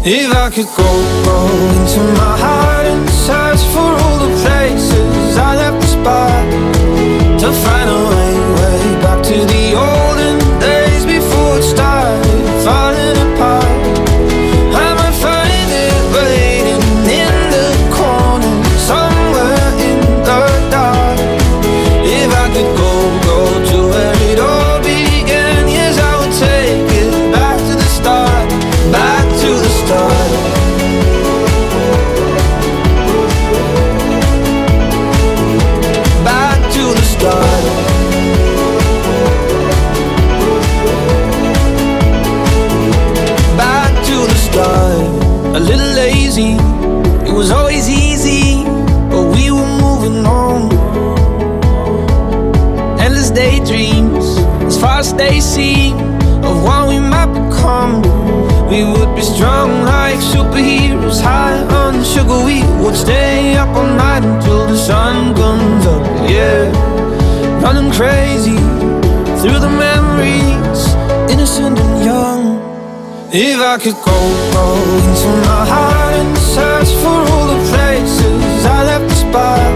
If I could go into my heart and search for all the places I left the spot, to find a way back to the olden days before it started falling apart. I might find it waiting in the corner, somewhere in the dark. If I could go to where it all began, yes, I would take it back to the start, back to the start. Back to the start. Back to the start. A little lazy, it was always easy, but we were moving on. Endless daydreams, as far as they seem, of what we might become. We would be strong like superheroes, high on sugar. We would stay up all night until the sun comes up. Yeah, running crazy through the memories, innocent and young. If I could go into my heart and search for all the places I left the spot,